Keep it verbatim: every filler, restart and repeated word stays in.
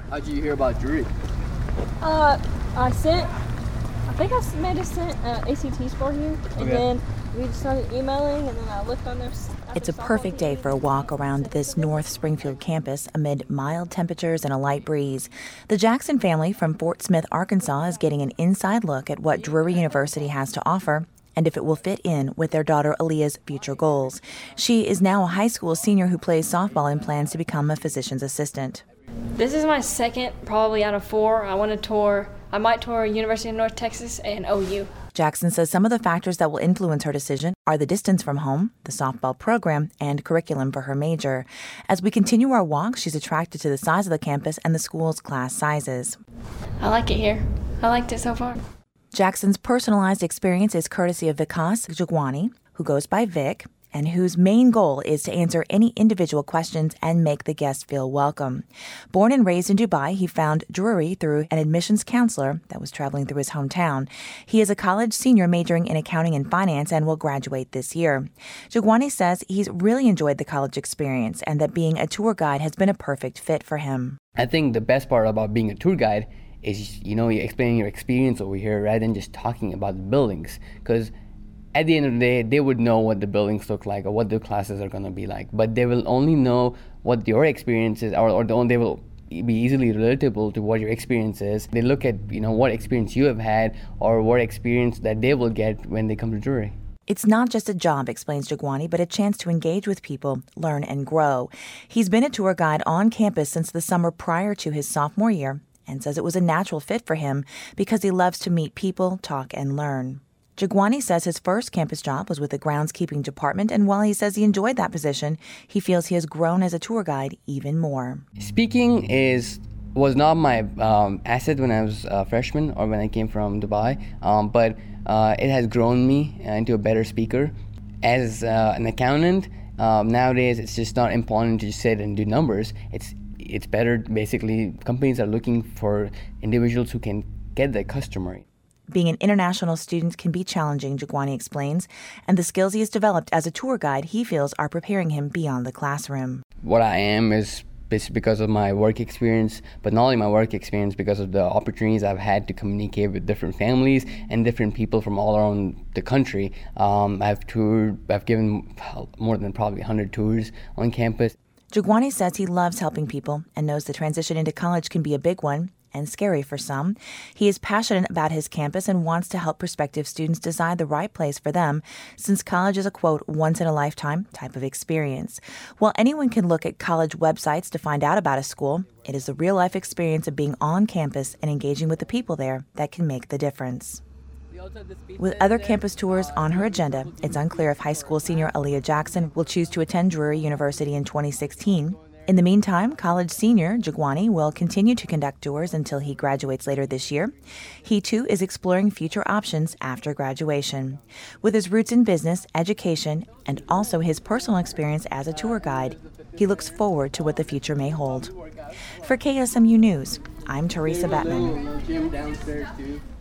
How did you hear about Drury? Uh, I sent, I think I may have sent uh, A C T score here, and Okay. then we just started emailing, and then I looked on their. It's a perfect day for a walk around this North Springfield campus amid mild temperatures and a light breeze. The Jackson family from Fort Smith, Arkansas is getting an inside look at what Drury University has to offer and if it will fit in with their daughter Aaliyah's future goals. She is now a high school senior who plays softball and plans to become a physician's assistant. This is my second, probably out of four. I want to tour, I might tour University of North Texas and O U. Jackson says some of the factors that will influence her decision are the distance from home, the softball program, and curriculum for her major. As we continue our walk, she's attracted to the size of the campus and the school's class sizes. I like it here. I liked it so far. Jackson's personalized experience is courtesy of Vikas Jagwani, who goes by Vic, and whose main goal is to answer any individual questions and make the guests feel welcome. Born and raised in Dubai, he found Drury through an admissions counselor that was traveling through his hometown. He is a college senior majoring in accounting and finance and will graduate this year. Jagwani says he's really enjoyed the college experience and that being a tour guide has been a perfect fit for him. I think the best part about being a tour guide is, you know, you're explaining your experience over here rather than just talking about the buildings. Because at the end of the day, they would know what the buildings look like or what the classes are going to be like. But they will only know what your experience is, or, or they will be easily relatable to what your experience is. They look at, you know, what experience you have had or what experience that they will get when they come to Drury. It's not just a job, explains Jagwani, but a chance to engage with people, learn, and grow. He's been a tour guide on campus since the summer prior to his sophomore year and says it was a natural fit for him because he loves to meet people, talk, and learn. Jagwani says his first campus job was with the groundskeeping department, and while he says he enjoyed that position, he feels he has grown as a tour guide even more. Speaking is was not my um, asset when I was a freshman or when I came from Dubai, um, but uh, it has grown me into a better speaker. As uh, an accountant, um, nowadays it's just not important to just sit and do numbers. It's it's better, basically, companies are looking for individuals who can get their customer. Being an international student can be challenging, Jagwani explains, and the skills he has developed as a tour guide he feels are preparing him beyond the classroom. What I am is because of my work experience, but not only my work experience, because of the opportunities I've had to communicate with different families and different people from all around the country. Um, I've toured, I've given more than probably one hundred tours on campus. Jagwani says he loves helping people and knows the transition into college can be a big one and scary for some. He is passionate about his campus and wants to help prospective students decide the right place for them, since college is a, quote, once-in-a-lifetime type of experience. While anyone can look at college websites to find out about a school, it is the real-life experience of being on campus and engaging with the people there that can make the difference. With other campus tours on her agenda, it's unclear if high school senior Aaliyah Jackson will choose to attend Drury University in twenty sixteen. In the meantime, college senior Jagwani will continue to conduct tours until he graduates later this year. He, too, is exploring future options after graduation. With his roots in business, education, and also his personal experience as a tour guide, he looks forward to what the future may hold. For K S M U News, I'm Teresa Bettman.